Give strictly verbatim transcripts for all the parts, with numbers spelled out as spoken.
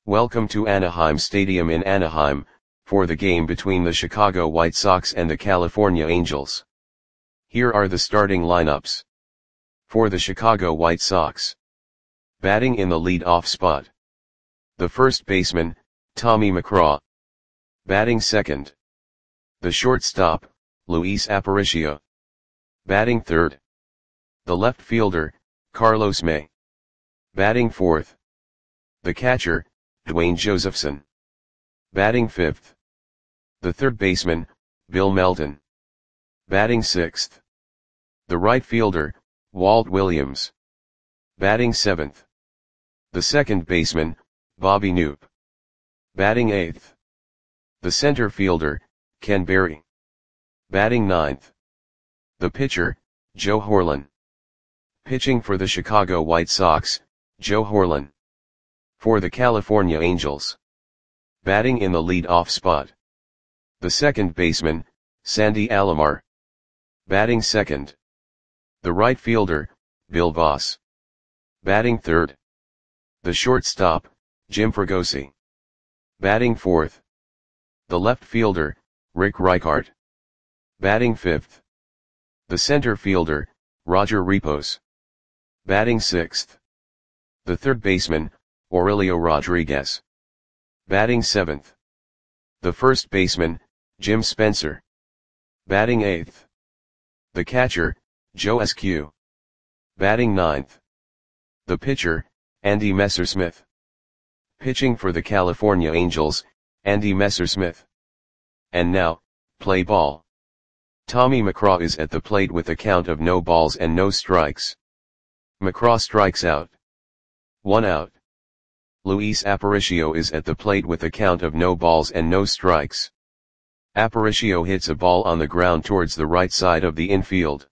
Welcome to Anaheim Stadium in Anaheim, for the game between the Chicago White Sox and the California Angels. Here are the starting lineups. For the Chicago White Sox. Batting in the lead-off spot. The first baseman, Tommy McGraw. Batting second. The shortstop, Luis Aparicio. Batting third. The left fielder, Carlos May. Batting fourth. The catcher, Dwayne Josephson. Batting fifth. The third baseman, Bill Melton. Batting sixth. The right fielder, Walt Williams. Batting seventh. The second baseman, Bobby Knoop. Batting eighth. The center fielder, Ken Berry. Batting ninth. The pitcher, Joe Horlen. Pitching for the Chicago White Sox, Joe Horlen. For the California Angels. Batting in the lead-off spot. The second baseman, Sandy Alomar. Batting second. The right fielder, Bill Voss. Batting third. The shortstop, Jim Fregosi. Batting fourth. The left fielder, Rick Reichart. Batting fifth. The center fielder, Roger Repos. Batting sixth. The third baseman, Aurelio Rodriguez. Batting seventh. The first baseman, Jim Spencer. Batting eighth. The catcher, Joe Eskew. Batting ninth. The pitcher, Andy Messersmith. Pitching for the California Angels, Andy Messersmith. And now, play ball. Tommy McGraw is at the plate with a count of no balls and no strikes. McGraw strikes out. One out. Luis Aparicio is at the plate with a count of no balls and no strikes. Aparicio hits a ball on the ground towards the right side of the infield.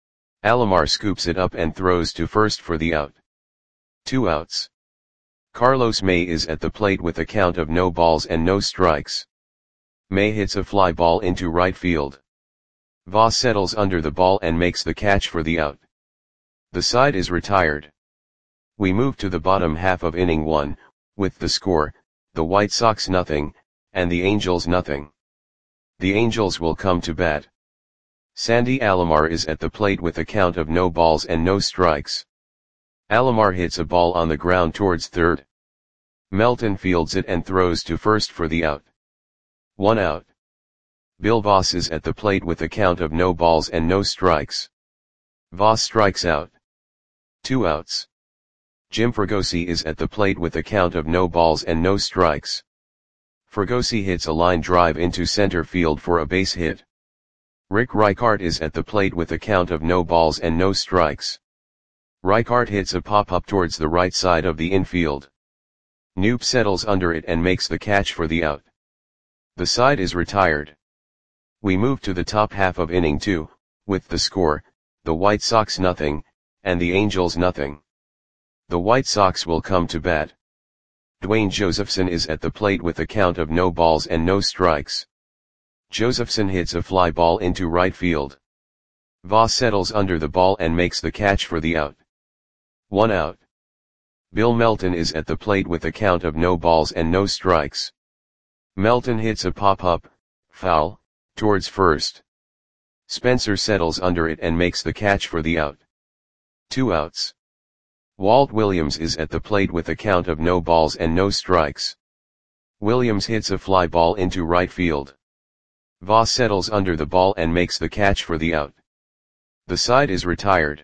Alomar scoops it up and throws to first for the out. Two outs. Carlos May is at the plate with a count of no balls and no strikes. May hits a fly ball into right field. Voss settles under the ball and makes the catch for the out. The side is retired. We move to the bottom half of inning one, with the score, the White Sox nothing, and the Angels nothing. The Angels will come to bat. Sandy Alomar is at the plate with a count of no balls and no strikes. Alomar hits a ball on the ground towards third. Melton fields it and throws to first for the out. One out. Bill Voss is at the plate with a count of no balls and no strikes. Voss strikes out. Two outs. Jim Fregosi is at the plate with a count of no balls and no strikes. Fregosi hits a line drive into center field for a base hit. Rick Reichart is at the plate with a count of no balls and no strikes. Reichart hits a pop-up towards the right side of the infield. Knoop settles under it and makes the catch for the out. The side is retired. We move to the top half of inning two, with the score, the White Sox nothing, and the Angels nothing. The White Sox will come to bat. Dwayne Josephson is at the plate with a count of no balls and no strikes. Josephson hits a fly ball into right field. Voss settles under the ball and makes the catch for the out. One out. Bill Melton is at the plate with a count of no balls and no strikes. Melton hits a pop-up, foul, towards first. Spencer settles under it and makes the catch for the out. Two outs. Walt Williams is at the plate with a count of no balls and no strikes. Williams hits a fly ball into right field. Voss settles under the ball and makes the catch for the out. The side is retired.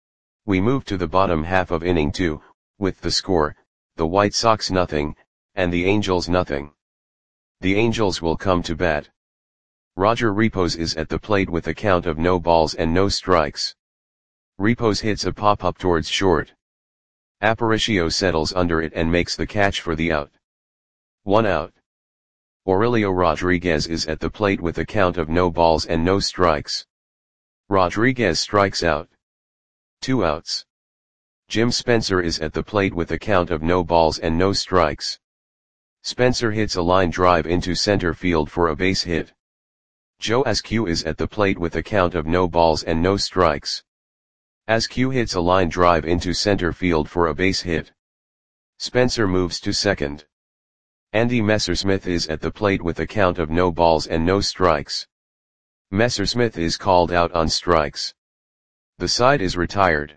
We move to the bottom half of inning two, with the score, the White Sox nothing, and the Angels nothing. The Angels will come to bat. Roger Repos is at the plate with a count of no balls and no strikes. Repos hits a pop-up towards short. Aparicio settles under it and makes the catch for the out. One out. Aurelio Rodriguez is at the plate with a count of no balls and no strikes. Rodriguez strikes out. Two outs. Jim Spencer is at the plate with a count of no balls and no strikes. Spencer hits a line drive into center field for a base hit. Joe Eskew is at the plate with a count of no balls and no strikes. Eskew hits a line drive into center field for a base hit. Spencer moves to second. Andy Messersmith is at the plate with a count of no balls and no strikes. Messersmith is called out on strikes. The side is retired.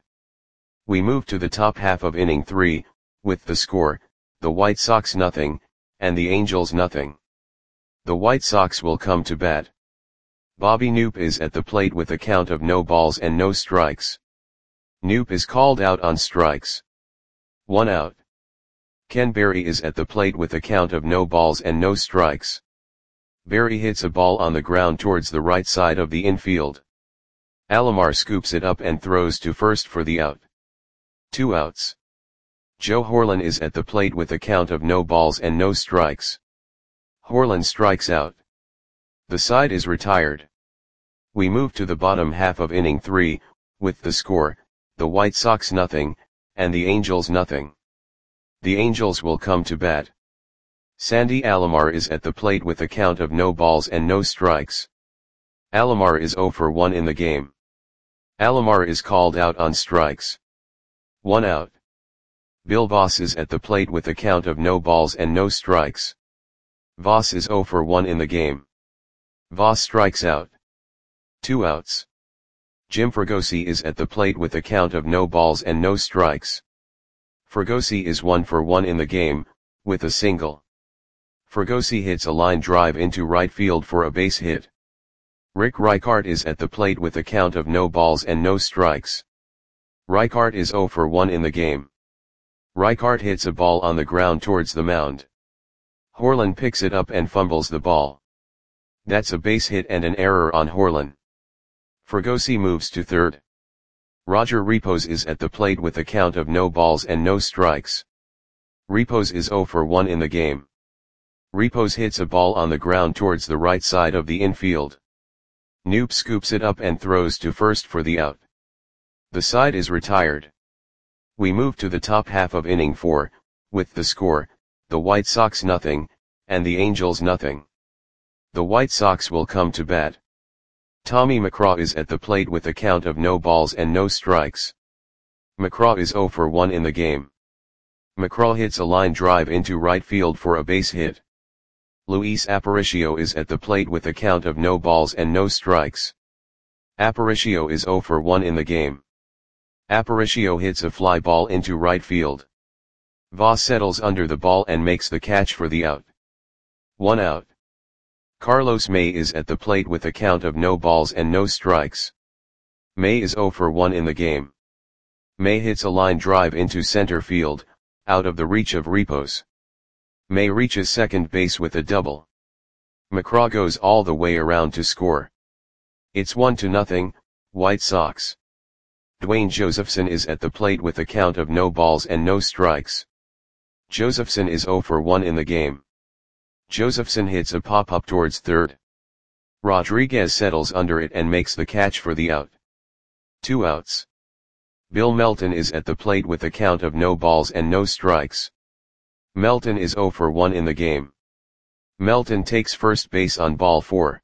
We move to the top half of inning three, with the score, the White Sox nothing, and the Angels nothing. The White Sox will come to bat. Bobby Knoop is at the plate with a count of no balls and no strikes. Knoop is called out on strikes. One out. Ken Berry is at the plate with a count of no balls and no strikes. Berry hits a ball on the ground towards the right side of the infield. Alomar scoops it up and throws to first for the out. Two outs. Joe Horlen is at the plate with a count of no balls and no strikes. Horlen strikes out. The side is retired. We move to the bottom half of inning three, with the score, the White Sox nothing, and the Angels nothing. The Angels will come to bat. Sandy Alomar is at the plate with a count of no balls and no strikes. Alomar is oh for one in the game. Alomar is called out on strikes. One out. Bill Voss is at the plate with a count of no balls and no strikes. Voss is oh for one in the game. Voss strikes out. Two outs. Jim Fregosi is at the plate with a count of no balls and no strikes. Fregosi is one for one in the game, with a single. Fregosi hits a line drive into right field for a base hit. Rick Reichart is at the plate with a count of no balls and no strikes. Reichart is oh for one in the game. Reichart hits a ball on the ground towards the mound. Horlen picks it up and fumbles the ball. That's a base hit and an error on Horlen. Fregosi moves to third. Roger Repos is at the plate with a count of no balls and no strikes. Repos is oh for one in the game. Repos hits a ball on the ground towards the right side of the infield. Knoop scoops it up and throws to first for the out. The side is retired. We move to the top half of inning four, with the score, the White Sox nothing, and the Angels nothing. The White Sox will come to bat. Tommy McCraw is at the plate with a count of no balls and no strikes. McCraw is oh for one in the game. McCraw hits a line drive into right field for a base hit. Luis Aparicio is at the plate with a count of no balls and no strikes. Aparicio is oh for one in the game. Aparicio hits a fly ball into right field. Voss settles under the ball and makes the catch for the out. One out. Carlos May is at the plate with a count of no balls and no strikes. May is oh for one in the game. May hits a line drive into center field, out of the reach of Repos. May reaches second base with a double. McCraw goes all the way around to score. It's one to nothing, White Sox. Dwayne Josephson is at the plate with a count of no balls and no strikes. Josephson is oh for one in the game. Josephson hits a pop-up towards third. Rodriguez settles under it and makes the catch for the out. Two outs. Bill Melton is at the plate with a count of no balls and no strikes. Melton is oh for one in the game. Melton takes first base on ball four.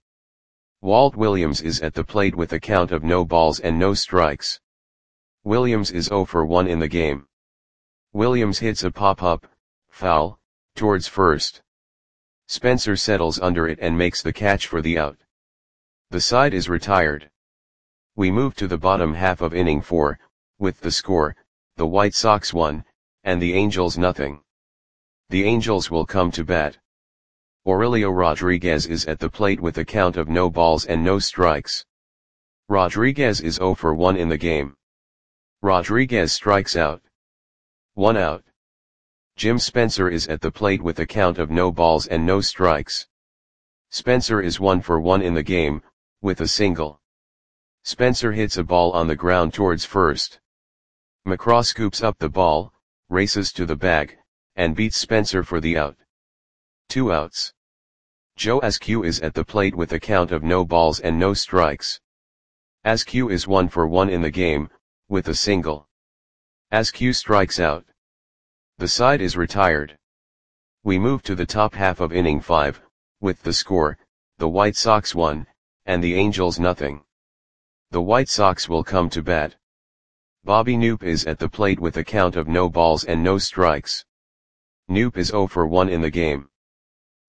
Walt Williams is at the plate with a count of no balls and no strikes. Williams is oh for one in the game. Williams hits a pop-up, foul, towards first. Spencer settles under it and makes the catch for the out. The side is retired. We move to the bottom half of inning four, with the score, the White Sox one, and the Angels nothing. The Angels will come to bat. Aurelio Rodriguez is at the plate with a count of no balls and no strikes. Rodriguez is oh for one in the game. Rodriguez strikes out. One out. Jim Spencer is at the plate with a count of no balls and no strikes. Spencer is one for one in the game, with a single. Spencer hits a ball on the ground towards first. McCraw scoops up the ball, races to the bag, and beats Spencer for the out. Two outs. Joe Askew is at the plate with a count of no balls and no strikes. Askew is one for one in the game, with a single. Askew strikes out. The side is retired. We move to the top half of inning five, with the score, the White Sox one, and the Angels nothing. The White Sox will come to bat. Bobby Knoop is at the plate with a count of no balls and no strikes. Knoop is oh for one in the game.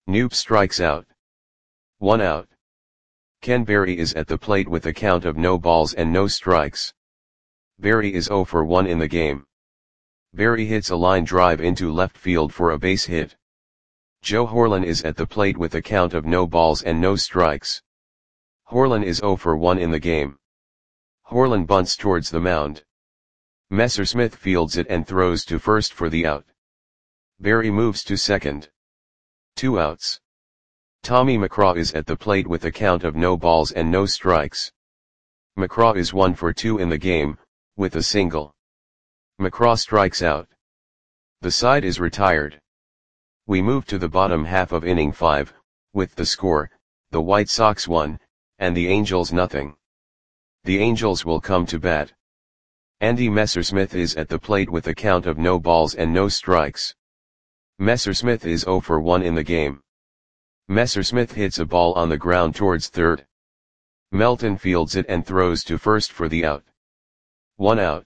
Noop strikes out. One out. Ken Berry is at the plate with a count of no balls and no strikes. Berry is zero for one in the game. Berry hits a line drive into left field for a base hit. Joe Horlen is at the plate with a count of no balls and no strikes. Horlen is zero for one in the game. Horlen bunts towards the mound. Messersmith fields it and throws to first for the out. Berry moves to second. Two outs. Tommy McCraw is at the plate with a count of no balls and no strikes. McCraw is one for two in the game, with a single. McCraw strikes out. The side is retired. We move to the bottom half of inning five, with the score, the White Sox one, and the Angels nothing. The Angels will come to bat. Andy Messersmith is at the plate with a count of no balls and no strikes. Messersmith is zero for one in the game. Messersmith hits a ball on the ground towards third. Melton fields it and throws to first for the out. One out.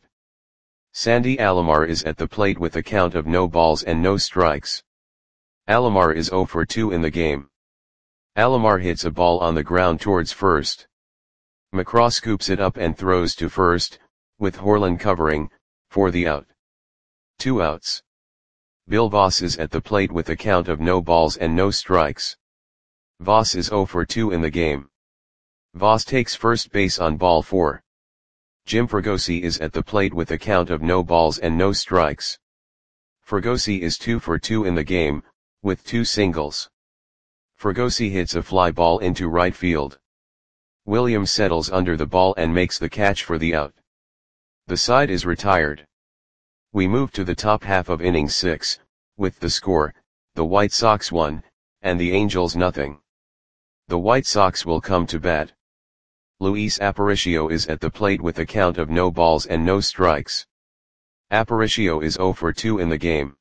Sandy Alomar is at the plate with a count of no balls and no strikes. Alomar is zero for two in the game. Alomar hits a ball on the ground towards first. McCraw scoops it up and throws to first, with Horlen covering, for the out. Two outs. Bill Voss is at the plate with a count of no balls and no strikes. Voss is zero for two in the game. Voss takes first base on ball four. Jim Fregosi is at the plate with a count of no balls and no strikes. Fregosi is two for two in the game, with two singles. Fregosi hits a fly ball into right field. Williams settles under the ball and makes the catch for the out. The side is retired. We move to the top half of inning six, with the score, the White Sox one, and the Angels nothing. The White Sox will come to bat. Luis Aparicio is at the plate with a count of no balls and no strikes. Aparicio is zero for two in the game.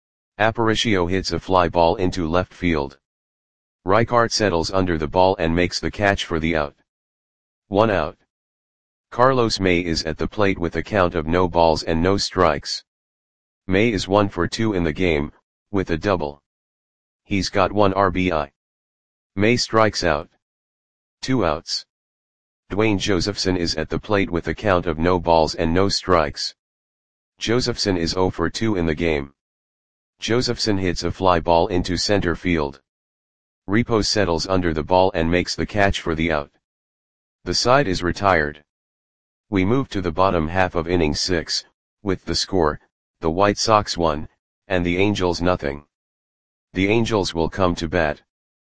Aparicio hits a fly ball into left field. Reichart settles under the ball and makes the catch for the out. One out. Carlos May is at the plate with a count of no balls and no strikes. May is one for two in the game, with a double. He's got one R B I. May strikes out. Two outs. Dwayne Josephson is at the plate with a count of no balls and no strikes. Josephson is zero for two in the game. Josephson hits a fly ball into center field. Repos settles under the ball and makes the catch for the out. The side is retired. We move to the bottom half of inning six, with the score, the White Sox one, and the Angels nothing. The Angels will come to bat.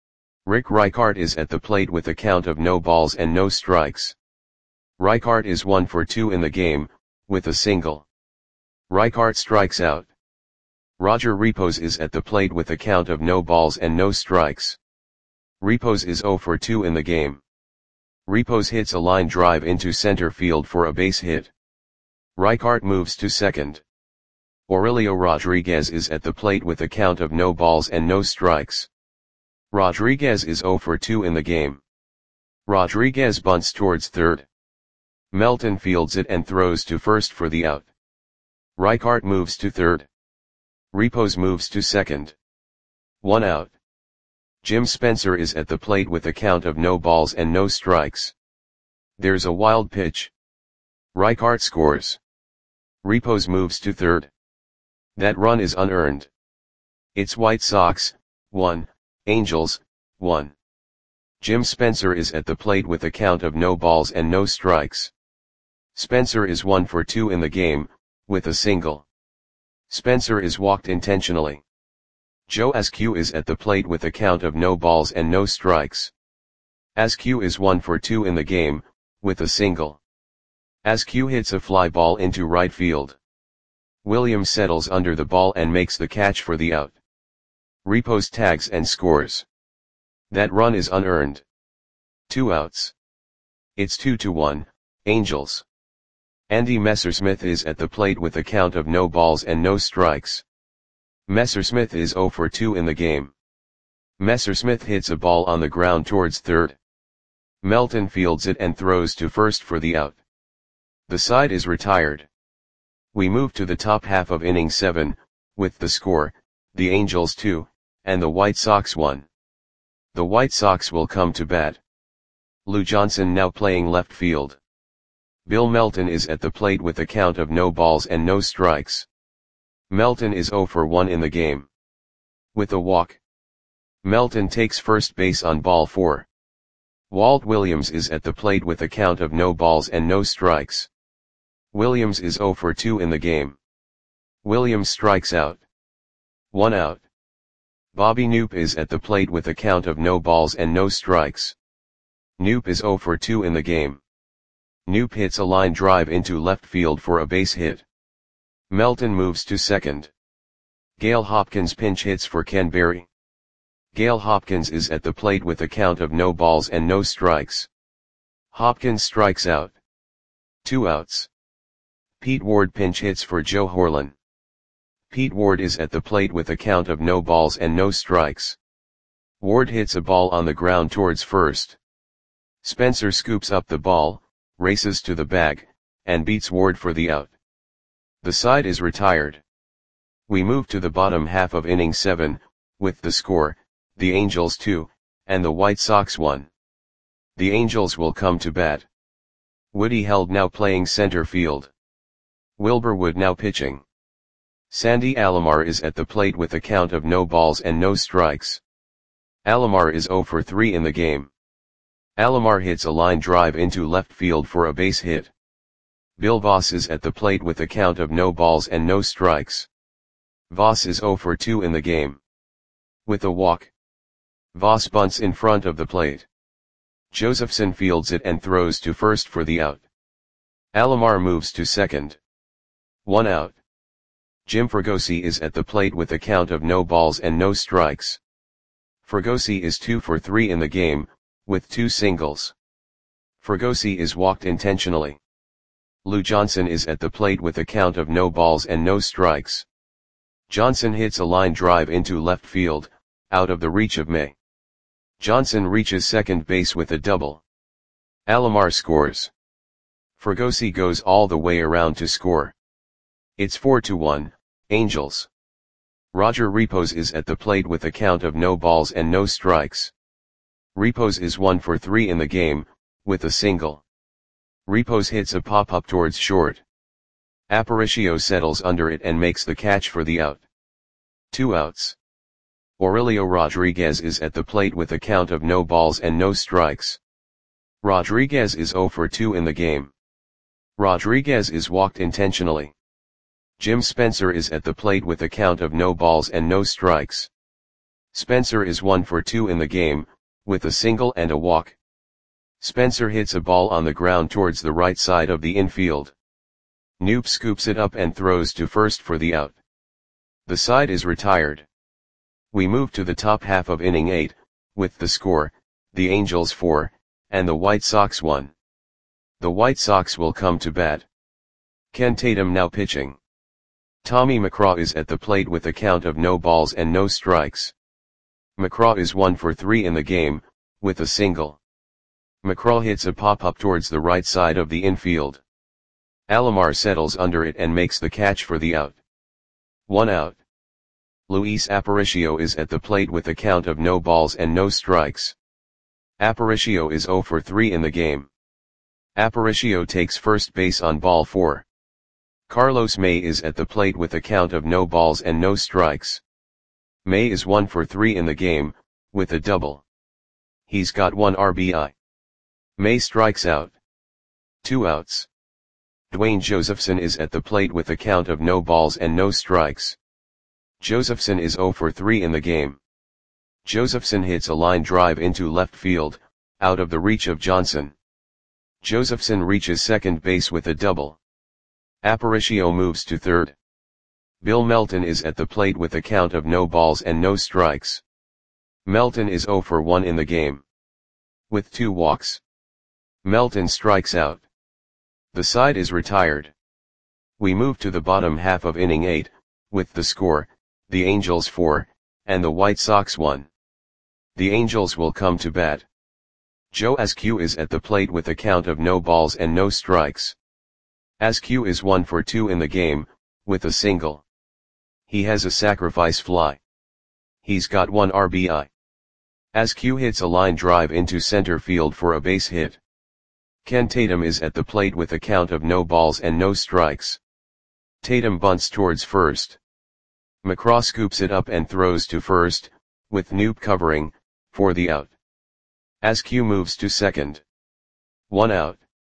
Rick Reichart is at the plate with a count of no balls and no strikes. Reichart is one for two in the game, with a single. Reichart strikes out. Roger Repos is at the plate with a count of no balls and no strikes. Repos is zero for two in the game. Repos hits a line drive into center field for a base hit. Reichart moves to second. Aurelio Rodriguez is at the plate with a count of no balls and no strikes. Rodriguez is zero for two in the game. Rodriguez bunts towards third. Melton fields it and throws to first for the out. Reichart moves to third. Repos moves to second. One out. Jim Spencer is at the plate with a count of no balls and no strikes. There's a wild pitch. Reichart scores. Repos moves to third. That run is unearned. It's White Sox, one, Angels, one. Jim Spencer is at the plate with a count of no balls and no strikes. Spencer is one for two in the game, with a single. Spencer is walked intentionally. Joe Askew is at the plate with a count of no balls and no strikes. Askew is one for two in the game, with a single. Askew hits a fly ball into right field. Williams settles under the ball and makes the catch for the out. Repos tags and scores. That run is unearned. Two outs. It's two to one, Angels. Andy Messersmith is at the plate with a count of no balls and no strikes. Messersmith is zero for two in the game. Messersmith hits a ball on the ground towards third. Melton fields it and throws to first for the out. The side is retired. We move to the top half of inning seven, with the score, the Angels two, and the White Sox one. The White Sox will come to bat. Lou Johnson now playing left field. Bill Melton is at the plate with a count of no balls and no strikes. Melton is oh for one in the game. With a walk. Melton takes first base on ball four. Walt Williams is at the plate with a count of no balls and no strikes. Williams is oh for two in the game. Williams strikes out. One out. Bobby Knoop is at the plate with a count of no balls and no strikes. Knoop is oh for two in the game. Knoop hits a line drive into left field for a base hit. Melton moves to second. Gale Hopkins pinch hits for Ken Berry. Gale Hopkins is at the plate with a count of no balls and no strikes. Hopkins strikes out. Two outs. Pete Ward pinch hits for Joe Horlen. Pete Ward is at the plate with a count of no balls and no strikes. Ward hits a ball on the ground towards first. Spencer scoops up the ball, races to the bag, and beats Ward for the out. The side is retired. We move to the bottom half of inning seven, with the score, the Angels two, and the White Sox one. The Angels will come to bat. Woody Held now playing center field. Wilbur Wood now pitching. Sandy Alomar is at the plate with a count of no balls and no strikes. Alomar is oh for three in the game. Alomar hits a line drive into left field for a base hit. Bill Voss is at the plate with a count of no balls and no strikes. Voss is oh for two in the game. With a walk. Voss bunts in front of the plate. Josephson fields it and throws to first for the out. Alomar moves to second. One out. Jim Fregosi is at the plate with a count of no balls and no strikes. Fregosi is two for three in the game, with two singles. Fregosi is walked intentionally. Lou Johnson is at the plate with a count of no balls and no strikes. Johnson hits a line drive into left field, out of the reach of May. Johnson reaches second base with a double. Alomar scores. Fregosi goes all the way around to score. It's four to one, Angels. Roger Repos is at the plate with a count of no balls and no strikes. Repos is one for three in the game, with a single. Repos hits a pop-up towards short. Aparicio settles under it and makes the catch for the out. Two outs. Aurelio Rodriguez is at the plate with a count of no balls and no strikes. Rodriguez is oh for two in the game. Rodriguez is walked intentionally. Jim Spencer is at the plate with a count of no balls and no strikes. Spencer is one for two in the game, with a single and a walk. Spencer hits a ball on the ground towards the right side of the infield. Knoop scoops it up and throws to first for the out. The side is retired. We move to the top half of inning eight, with the score, the Angels four, and the White Sox one. The White Sox will come to bat. Ken Tatum now pitching. Tommy McCraw is at the plate with a count of no balls and no strikes. McCraw is one for three in the game, with a single. McCraw hits a pop-up towards the right side of the infield. Alomar settles under it and makes the catch for the out. One out. Luis Aparicio is at the plate with a count of no balls and no strikes. Aparicio is oh for three in the game. Aparicio takes first base on ball four. Carlos May is at the plate with a count of no balls and no strikes. May is one for three in the game, with a double. He's got one R B I. May strikes out. Two outs. Dwayne Josephson is at the plate with a count of no balls and no strikes. Josephson is oh for three in the game. Josephson hits a line drive into left field, out of the reach of Johnson. Josephson reaches second base with a double. Aparicio moves to third. Bill Melton is at the plate with a count of no balls and no strikes. Melton is oh for one in the game. With two walks. Melton strikes out. The side is retired. We move to the bottom half of inning eight, with the score, the Angels four, and the White Sox one. The Angels will come to bat. Joe Askew is at the plate with a count of no balls and no strikes. Askew is one for two in the game, with a single. He has a sacrifice fly. He's got one R B I. Askew hits a line drive into center field for a base hit. Ken Tatum is at the plate with a count of no balls and no strikes. Tatum bunts towards first. McCraw scoops it up and throws to first, with Knoop covering, for the out. Askew moves to second. One out.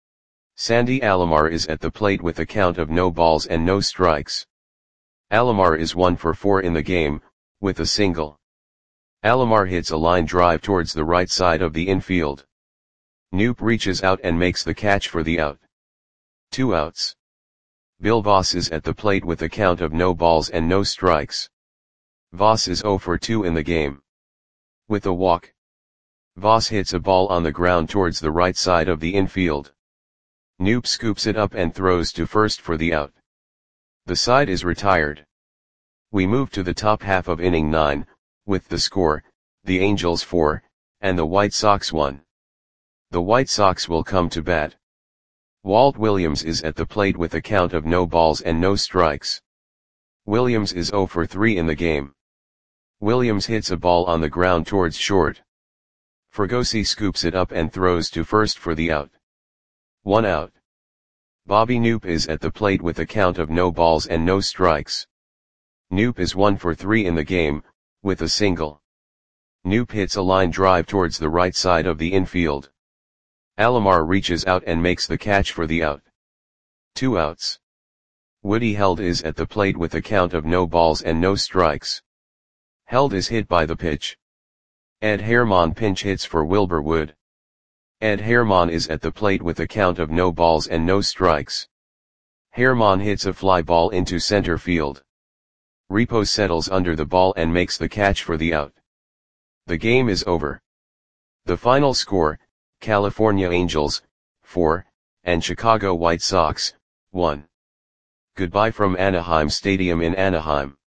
Sandy Alomar is at the plate with a count of no balls and no strikes. Alomar is one for four in the game, with a single. Alomar hits a line drive towards the right side of the infield. Knoop reaches out and makes the catch for the out. Two outs. Bill Voss is at the plate with a count of no balls and no strikes. Voss is zero for two in the game. With a walk. Voss hits a ball on the ground towards the right side of the infield. Knoop scoops it up and throws to first for the out. The side is retired. We move to the top half of inning nine, with the score, the Angels four, and the White Sox one. The White Sox will come to bat. Walt Williams is at the plate with a count of no balls and no strikes. Williams is zero for three in the game. Williams hits a ball on the ground towards short. Fregosi scoops it up and throws to first for the out. One out. Bobby Knoop is at the plate with a count of no balls and no strikes. Knoop is one for three in the game, with a single. Knoop hits a line drive towards the right side of the infield. Alomar reaches out and makes the catch for the out. Two outs. Woody Held is at the plate with a count of no balls and no strikes. Held is hit by the pitch. Ed Herman pinch hits for Wilbur Wood. Ed Herman is at the plate with a count of no balls and no strikes. Herman hits a fly ball into center field. Repo settles under the ball and makes the catch for the out. The game is over. The final score, California Angels, four, and Chicago White Sox, one. Goodbye from Anaheim Stadium in Anaheim.